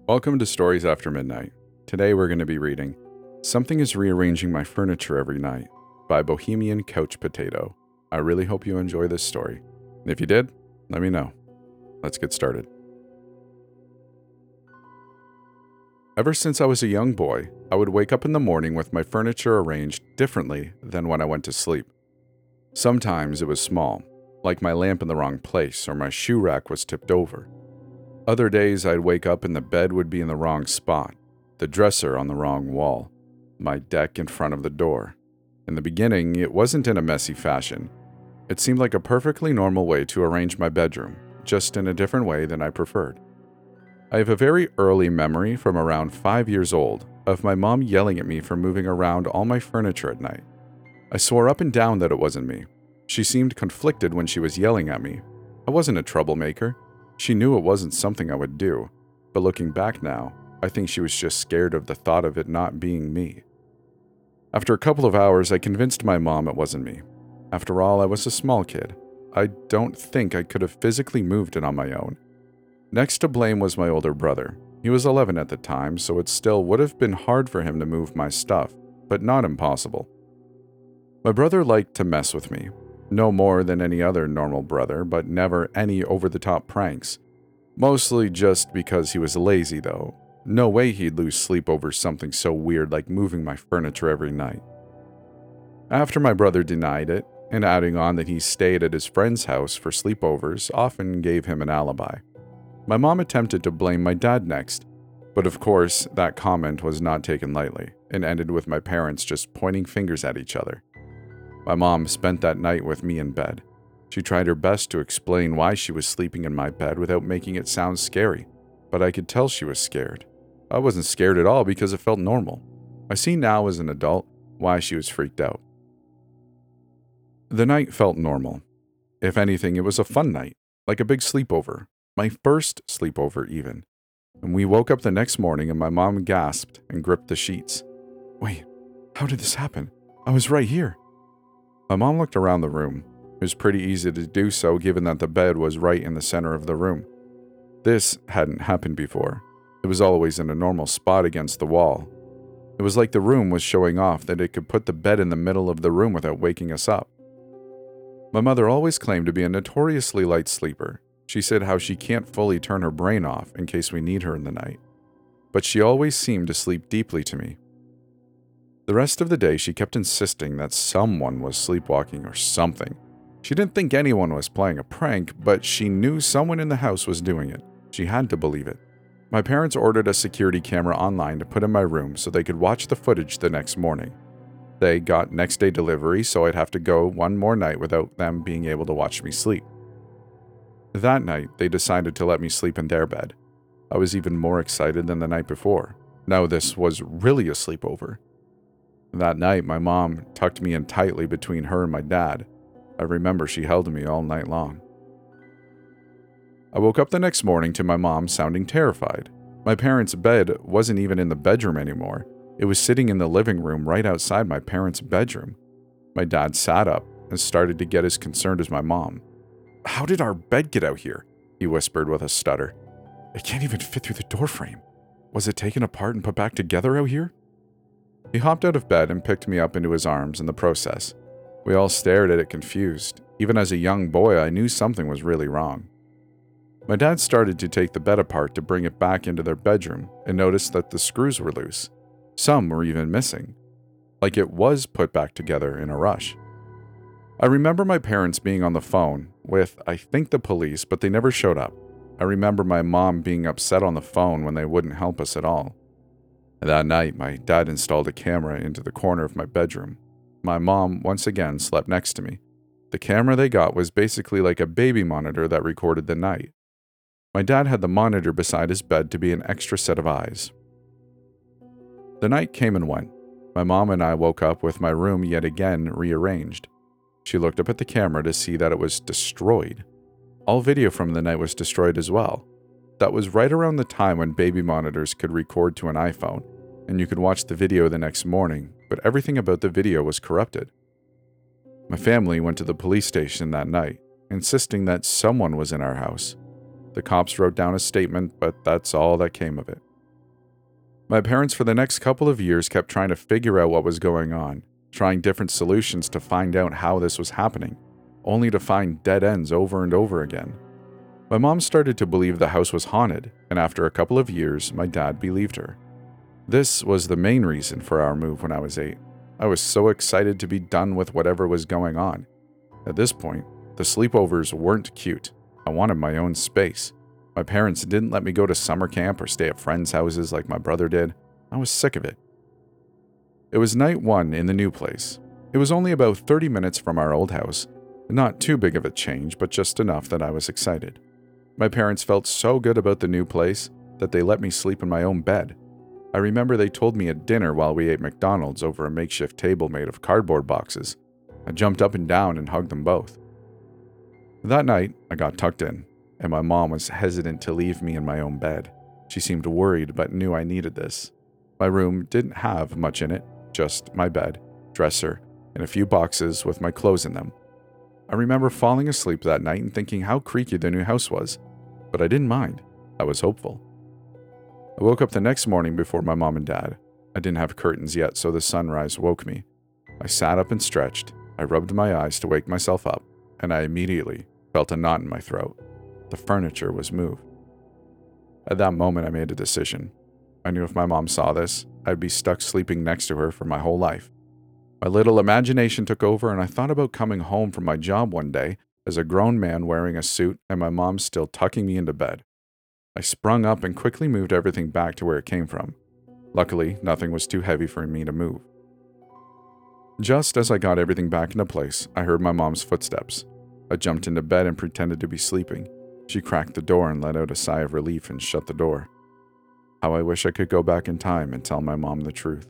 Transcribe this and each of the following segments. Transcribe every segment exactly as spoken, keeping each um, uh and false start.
Welcome to Stories After Midnight. Today we're going to be reading Something is Rearranging My Furniture Every Night by Bohemian Couch Potato. I really hope you enjoy this story. And if you did, let me know. Let's get started. Ever since I was a young boy, I would wake up in the morning with my furniture arranged differently than when I went to sleep. Sometimes it was small, like my lamp in the wrong place or my shoe rack was tipped over. Other days I'd wake up and the bed would be in the wrong spot, the dresser on the wrong wall, my deck in front of the door. In the beginning, it wasn't in a messy fashion. It seemed like a perfectly normal way to arrange my bedroom, just in a different way than I preferred. I have a very early memory from around five years old of my mom yelling at me for moving around all my furniture at night. I swore up and down that it wasn't me. She seemed conflicted when she was yelling at me. I wasn't a troublemaker. She knew it wasn't something I would do, but looking back now, I think she was just scared of the thought of it not being me. After a couple of hours, I convinced my mom it wasn't me. After all, I was a small kid. I don't think I could have physically moved it on my own. Next to blame was my older brother. He was eleven at the time, so it still would have been hard for him to move my stuff, but not impossible. My brother liked to mess with me. No more than any other normal brother, but never any over-the-top pranks. Mostly just because he was lazy, though. No way he'd lose sleep over something so weird like moving my furniture every night. After my brother denied it, and adding on that he stayed at his friend's house for sleepovers often gave him an alibi. My mom attempted to blame my dad next, but of course, that comment was not taken lightly, and ended with my parents just pointing fingers at each other. My mom spent that night with me in bed. She tried her best to explain why she was sleeping in my bed without making it sound scary, but I could tell she was scared. I wasn't scared at all because it felt normal. I see now as an adult why she was freaked out. The night felt normal. If anything, it was a fun night, like a big sleepover. My first sleepover, even. And we woke up the next morning and my mom gasped and gripped the sheets. Wait, how did this happen? I was right here. My mom looked around the room. It was pretty easy to do so given that the bed was right in the center of the room. This hadn't happened before. It was always in a normal spot against the wall. It was like the room was showing off that it could put the bed in the middle of the room without waking us up. My mother always claimed to be a notoriously light sleeper. She said how she can't fully turn her brain off in case we need her in the night. But she always seemed to sleep deeply to me. The rest of the day, she kept insisting that someone was sleepwalking or something. She didn't think anyone was playing a prank, but she knew someone in the house was doing it. She had to believe it. My parents ordered a security camera online to put in my room so they could watch the footage the next morning. They got next day delivery, so I'd have to go one more night without them being able to watch me sleep. That night, they decided to let me sleep in their bed. I was even more excited than the night before. Now this was really a sleepover. That night, my mom tucked me in tightly between her and my dad. I remember she held me all night long. I woke up the next morning to my mom sounding terrified. My parents' bed wasn't even in the bedroom anymore. It was sitting in the living room right outside my parents' bedroom. My dad sat up and started to get as concerned as my mom. How did our bed get out here? He whispered with a stutter. It can't even fit through the doorframe. Was it taken apart and put back together out here? He hopped out of bed and picked me up into his arms in the process. We all stared at it confused. Even as a young boy, I knew something was really wrong. My dad started to take the bed apart to bring it back into their bedroom and noticed that the screws were loose. Some were even missing, like it was put back together in a rush. I remember my parents being on the phone with, I think, the police, but they never showed up. I remember my mom being upset on the phone when they wouldn't help us at all. That night, my dad installed a camera into the corner of my bedroom. My mom once again slept next to me. The camera they got was basically like a baby monitor that recorded the night. My dad had the monitor beside his bed to be an extra set of eyes. The night came and went. My mom and I woke up with my room yet again rearranged. She looked up at the camera to see that it was destroyed. All video from the night was destroyed as well. That was right around the time when baby monitors could record to an iPhone, and you could watch the video the next morning, but everything about the video was corrupted. My family went to the police station that night, insisting that someone was in our house. The cops wrote down a statement, but that's all that came of it. My parents for the next couple of years kept trying to figure out what was going on, trying different solutions to find out how this was happening, only to find dead ends over and over again. My mom started to believe the house was haunted, and after a couple of years, my dad believed her. This was the main reason for our move when I was eight. I was so excited to be done with whatever was going on. At this point, the sleepovers weren't cute. I wanted my own space. My parents didn't let me go to summer camp or stay at friends' houses like my brother did. I was sick of it. It was night one in the new place. It was only about thirty minutes from our old house. Not too big of a change, but just enough that I was excited. My parents felt so good about the new place that they let me sleep in my own bed. I remember they told me at dinner while we ate McDonald's over a makeshift table made of cardboard boxes. I jumped up and down and hugged them both. That night, I got tucked in, and my mom was hesitant to leave me in my own bed. She seemed worried but knew I needed this. My room didn't have much in it, just my bed, dresser, and a few boxes with my clothes in them. I remember falling asleep that night and thinking how creaky the new house was, but I didn't mind. I was hopeful. I woke up the next morning before my mom and dad. I didn't have curtains yet, so the sunrise woke me. I sat up and stretched. I rubbed my eyes to wake myself up, and I immediately felt a knot in my throat. The furniture was moved. At that moment, I made a decision. I knew if my mom saw this, I'd be stuck sleeping next to her for my whole life. My little imagination took over, and I thought about coming home from my job one day as a grown man wearing a suit and my mom still tucking me into bed. I sprung up and quickly moved everything back to where it came from. Luckily, nothing was too heavy for me to move. Just as I got everything back into place, I heard my mom's footsteps. I jumped into bed and pretended to be sleeping. She cracked the door and let out a sigh of relief and shut the door. How I wish I could go back in time and tell my mom the truth.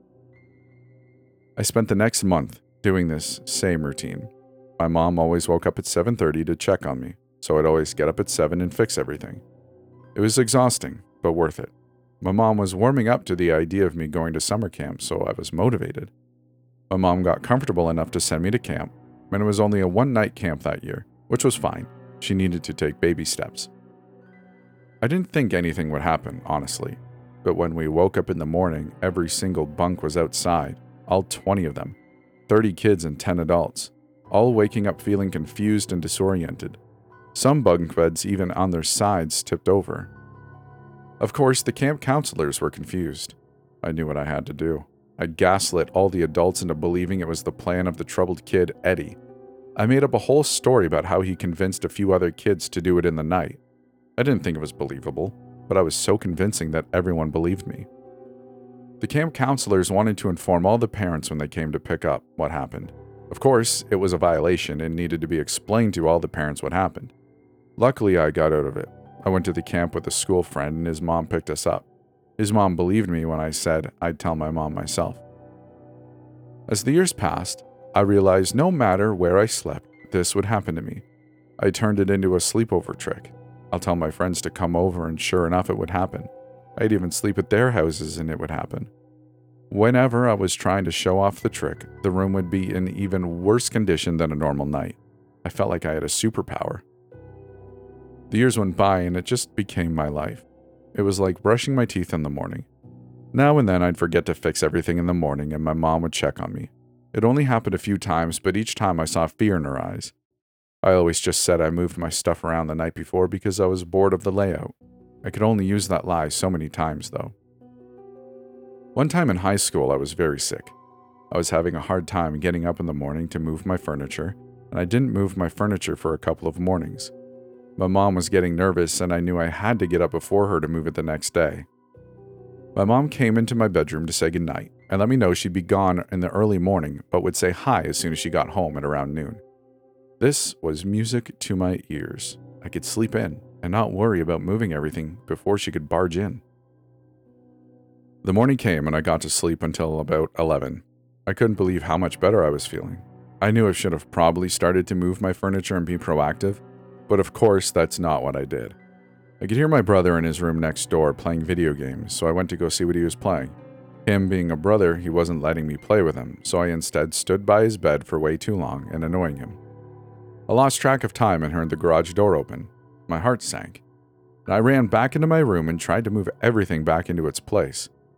I spent the next month doing this same routine. My mom always woke up at seven thirty to check on me, so I'd always get up at seven and fix everything. It was exhausting, but worth it. My mom was warming up to the idea of me going to summer camp, so I was motivated. My mom got comfortable enough to send me to camp, and it was only a one-night camp that year, which was fine. She needed to take baby steps. I didn't think anything would happen, honestly, but when we woke up in the morning, every single bunk was outside, all twenty of them, thirty kids and ten adults, all waking up feeling confused and disoriented. Some bunk beds even on their sides tipped over. Of course, the camp counselors were confused. I knew what I had to do. I gaslit all the adults into believing it was the plan of the troubled kid, Eddie. I made up a whole story about how he convinced a few other kids to do it in the night. I didn't think it was believable, but I was so convincing that everyone believed me. The camp counselors wanted to inform all the parents when they came to pick up what happened. Of course, it was a violation and needed to be explained to all the parents what happened. Luckily, I got out of it. I went to the camp with a school friend and his mom picked us up. His mom believed me when I said I'd tell my mom myself. As the years passed, I realized no matter where I slept, this would happen to me. I turned it into a sleepover trick. I'll tell my friends to come over and sure enough it would happen. I'd even sleep at their houses and it would happen. Whenever I was trying to show off the trick, the room would be in even worse condition than a normal night. I felt like I had a superpower. The years went by and it just became my life. It was like brushing my teeth in the morning. Now and then I'd forget to fix everything in the morning and my mom would check on me. It only happened a few times, but each time I saw fear in her eyes. I always just said I moved my stuff around the night before because I was bored of the layout. I could only use that lie so many times, though. One time in high school, I was very sick. I was having a hard time getting up in the morning to move my furniture, and I didn't move my furniture for a couple of mornings. My mom was getting nervous, and I knew I had to get up before her to move it the next day. My mom came into my bedroom to say goodnight and let me know she'd be gone in the early morning, but would say hi as soon as she got home at around noon. This was music to my ears. I could sleep in and not worry about moving everything before she could barge in. The morning came and I got to sleep until about eleven. I couldn't believe how much better I was feeling. I knew I should have probably started to move my furniture and be proactive, but of course that's not what I did. I could hear my brother in his room next door playing video games, so I went to go see what he was playing. Him being a brother, he wasn't letting me play with him, so I instead stood by his bed for way too long and annoying him. I lost track of time and heard the garage door open. My heart sank. And I ran back into my room and tried to move everything back into its place.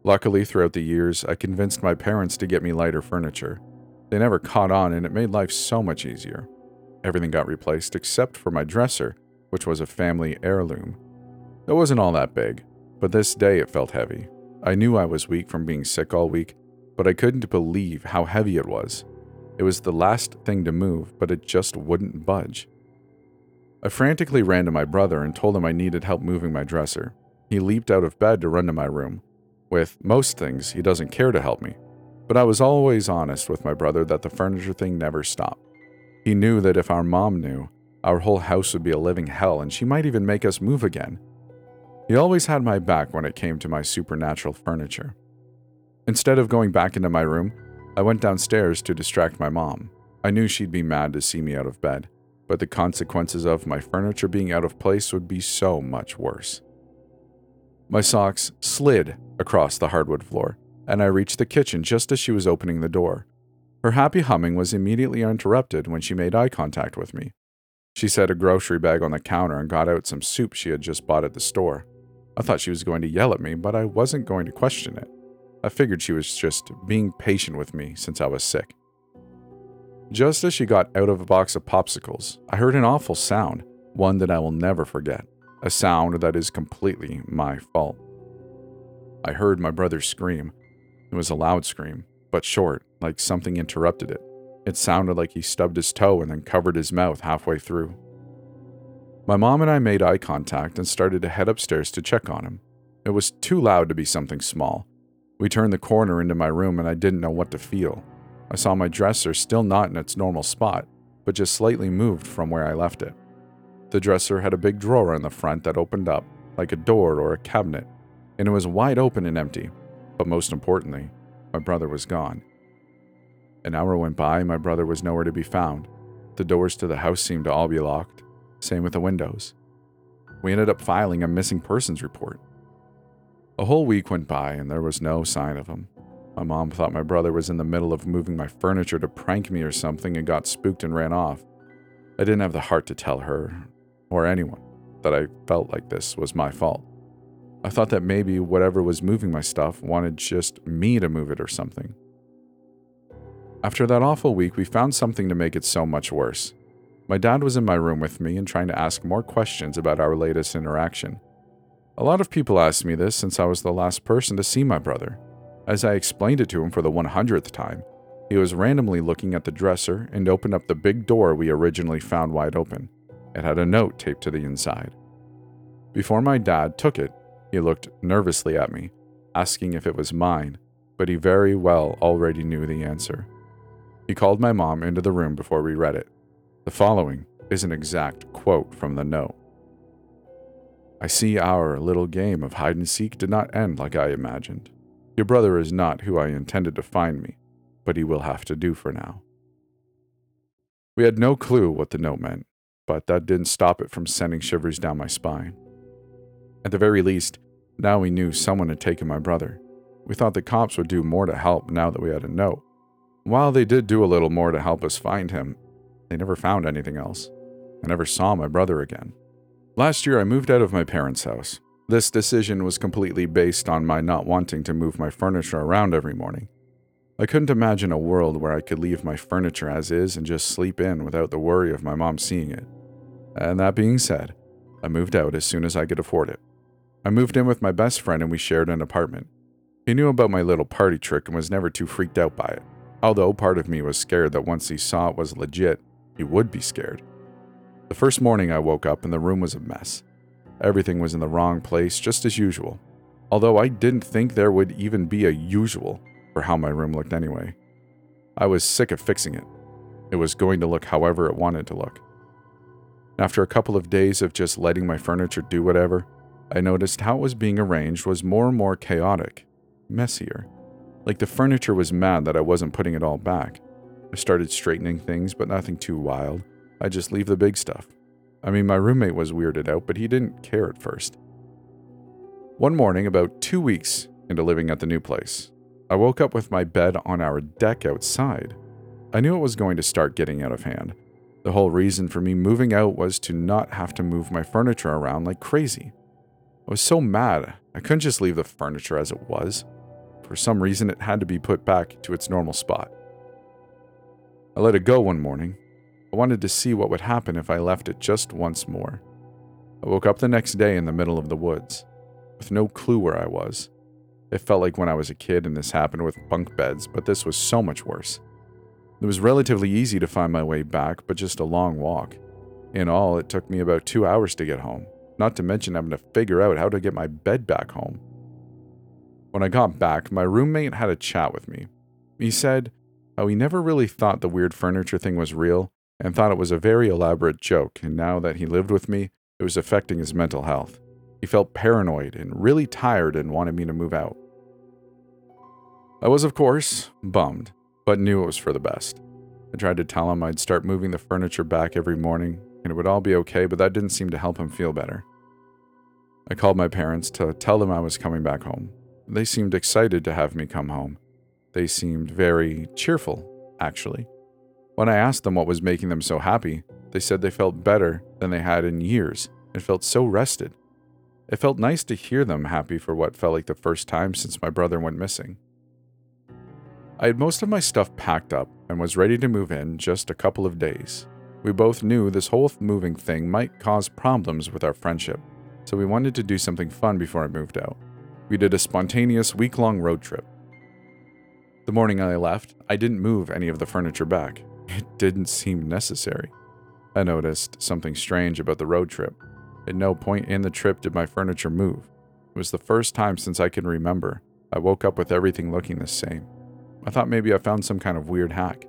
Luckily, throughout the years, I convinced my parents to get me lighter furniture. They never caught on, and it made life so much easier. Everything got replaced except for my dresser, which was a family heirloom. It wasn't all that big, but this day it felt heavy. I knew I was weak from being sick all week, but I couldn't believe how heavy it was. It was the last thing to move, but it just wouldn't budge. I frantically ran to my brother and told him I needed help moving my dresser. He leaped out of bed to run to my room. With most things, he doesn't care to help me, but I was always honest with my brother that the furniture thing never stopped. He knew that if our mom knew, our whole house would be a living hell and she might even make us move again. He always had my back when it came to my supernatural furniture. Instead of going back into my room, I went downstairs to distract my mom. I knew she'd be mad to see me out of bed, but the consequences of my furniture being out of place would be so much worse. My socks slid across the hardwood floor, and I reached the kitchen just as she was opening the door. Her happy humming was immediately interrupted when she made eye contact with me. She set a grocery bag on the counter and got out some soup she had just bought at the store. I thought she was going to yell at me, but I wasn't going to question it. I figured she was just being patient with me since I was sick. Just as she got out of a box of popsicles, I heard an awful sound, one that I will never forget, a sound that is completely my fault. I heard my brother scream. It was a loud scream, but short, like something interrupted it. It sounded like he stubbed his toe and then covered his mouth halfway through. My mom and I made eye contact and started to head upstairs to check on him. It was too loud to be something small. We turned the corner into my room and I didn't know what to feel. I saw my dresser still not in its normal spot, but just slightly moved from where I left it. The dresser had a big drawer in the front that opened up, like a door or a cabinet, and it was wide open and empty. But most importantly, my brother was gone. An hour went by and my brother was nowhere to be found. The doors to the house seemed to all be locked. Same with the windows. We ended up filing a missing persons report. A whole week went by and there was no sign of him. My mom thought my brother was in the middle of moving my furniture to prank me or something and got spooked and ran off. I didn't have the heart to tell her, or anyone, that I felt like this was my fault. I thought that maybe whatever was moving my stuff wanted just me to move it or something. After that awful week, we found something to make it so much worse. My dad was in my room with me and trying to ask more questions about our latest interaction. A lot of people asked me this since I was the last person to see my brother. As I explained it to him for the one hundredth time, he was randomly looking at the dresser and opened up the big door we originally found wide open. It had a note taped to the inside. Before my dad took it, he looked nervously at me, asking if it was mine, but he very well already knew the answer. He called my mom into the room before we read it. The following is an exact quote from the note. "I see our little game of hide and seek did not end like I imagined. Your brother is not who I intended to find me, but he will have to do for now." We had no clue what the note meant, but that didn't stop it from sending shivers down my spine. At the very least, now we knew someone had taken my brother. We thought the cops would do more to help now that we had a note. While they did do a little more to help us find him, they never found anything else. I never saw my brother again. Last year, I moved out of my parents' house. This decision was completely based on my not wanting to move my furniture around every morning. I couldn't imagine a world where I could leave my furniture as is and just sleep in without the worry of my mom seeing it. And that being said, I moved out as soon as I could afford it. I moved in with my best friend and we shared an apartment. He knew about my little party trick and was never too freaked out by it, although part of me was scared that once he saw it was legit, he would be scared. The first morning I woke up and the room was a mess. Everything was in the wrong place, just as usual, although I didn't think there would even be a usual for how my room looked anyway. I was sick of fixing it. It was going to look however it wanted to look. After a couple of days of just letting my furniture do whatever, I noticed how it was being arranged was more and more chaotic, messier. Like the furniture was mad that I wasn't putting it all back. I started straightening things, but nothing too wild. I just leave the big stuff. I mean, my roommate was weirded out, but he didn't care at first. One morning, about two weeks into living at the new place, I woke up with my bed on our deck outside. I knew it was going to start getting out of hand. The whole reason for me moving out was to not have to move my furniture around like crazy. I was so mad, I couldn't just leave the furniture as it was. For some reason, it had to be put back to its normal spot. I let it go one morning. I wanted to see what would happen if I left it just once more. I woke up the next day in the middle of the woods, with no clue where I was. It felt like when I was a kid and this happened with bunk beds, but this was so much worse. It was relatively easy to find my way back, but just a long walk. In all, it took me about two hours to get home, not to mention having to figure out how to get my bed back home. When I got back, my roommate had a chat with me. He said how he never really thought the weird furniture thing was real and thought it was a very elaborate joke, and now that he lived with me, it was affecting his mental health. He felt paranoid and really tired and wanted me to move out. I was, of course, bummed, but knew it was for the best. I tried to tell him I'd start moving the furniture back every morning, and it would all be okay, but that didn't seem to help him feel better. I called my parents to tell them I was coming back home. They seemed excited to have me come home. They seemed very cheerful, actually. When I asked them what was making them so happy, they said they felt better than they had in years and felt so rested. It felt nice to hear them happy for what felt like the first time since my brother went missing. I had most of my stuff packed up and was ready to move in just a couple of days. We both knew this whole moving thing might cause problems with our friendship, so we wanted to do something fun before I moved out. We did a spontaneous week-long road trip. The morning I left, I didn't move any of the furniture back. It didn't seem necessary. I noticed something strange about the road trip. At no point in the trip did my furniture move. It was the first time since I can remember I woke up with everything looking the same. I thought maybe I found some kind of weird hack.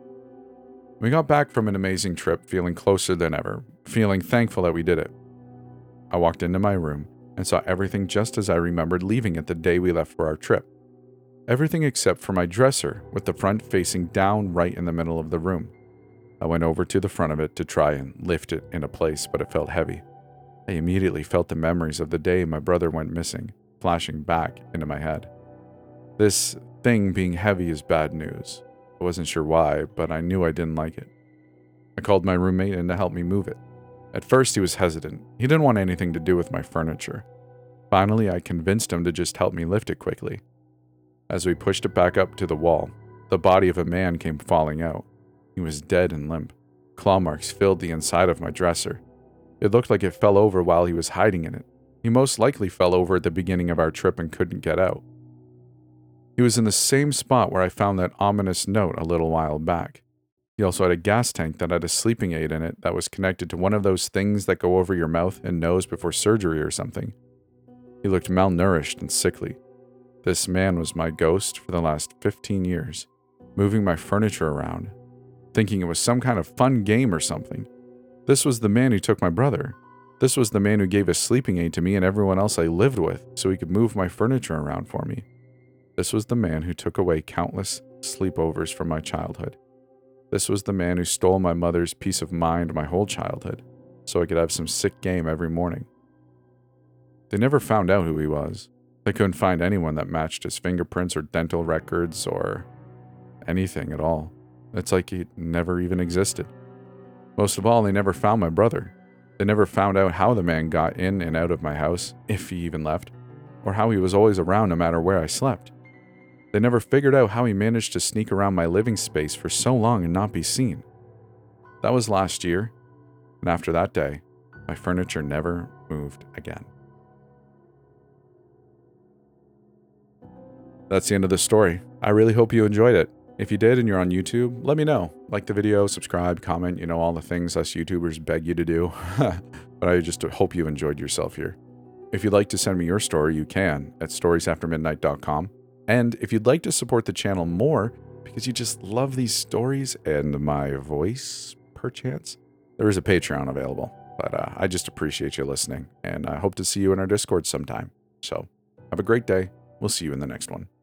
We got back from an amazing trip feeling closer than ever, feeling thankful that we did it. I walked into my room and saw everything just as I remembered leaving it the day we left for our trip. Everything except for my dresser, with the front facing down right in the middle of the room. I went over to the front of it to try and lift it into place, but it felt heavy. I immediately felt the memories of the day my brother went missing, flashing back into my head. This thing being heavy is bad news. I wasn't sure why, but I knew I didn't like it. I called my roommate in to help me move it. At first, he was hesitant. He didn't want anything to do with my furniture. Finally, I convinced him to just help me lift it quickly. As we pushed it back up to the wall, the body of a man came falling out. He was dead and limp. Claw marks filled the inside of my dresser. It looked like it fell over while he was hiding in it. He most likely fell over at the beginning of our trip and couldn't get out. He was in the same spot where I found that ominous note a little while back. He also had a gas tank that had a sleeping aid in it that was connected to one of those things that go over your mouth and nose before surgery or something. He looked malnourished and sickly. This man was my ghost for the last fifteen years, moving my furniture around, thinking it was some kind of fun game or something. This was the man who took my brother. This was the man who gave a sleeping aid to me and everyone else I lived with so he could move my furniture around for me. This was the man who took away countless sleepovers from my childhood. This was the man who stole my mother's peace of mind my whole childhood so I could have some sick game every morning. They never found out who he was. They couldn't find anyone that matched his fingerprints or dental records or anything at all. It's like he never even existed. Most of all, they never found my brother. They never found out how the man got in and out of my house, if he even left, or how he was always around no matter where I slept. They never figured out how he managed to sneak around my living space for so long and not be seen. That was last year, and after that day, my furniture never moved again. That's the end of the story. I really hope you enjoyed it. If you did and you're on YouTube, let me know. Like the video, subscribe, comment, you know, all the things us YouTubers beg you to do. But I just hope you enjoyed yourself here. If you'd like to send me your story, you can at stories after midnight dot com. And if you'd like to support the channel more, because you just love these stories and my voice, perchance, there is a Patreon available. But uh, I just appreciate you listening, and I hope to see you in our Discord sometime. So, have a great day. We'll see you in the next one.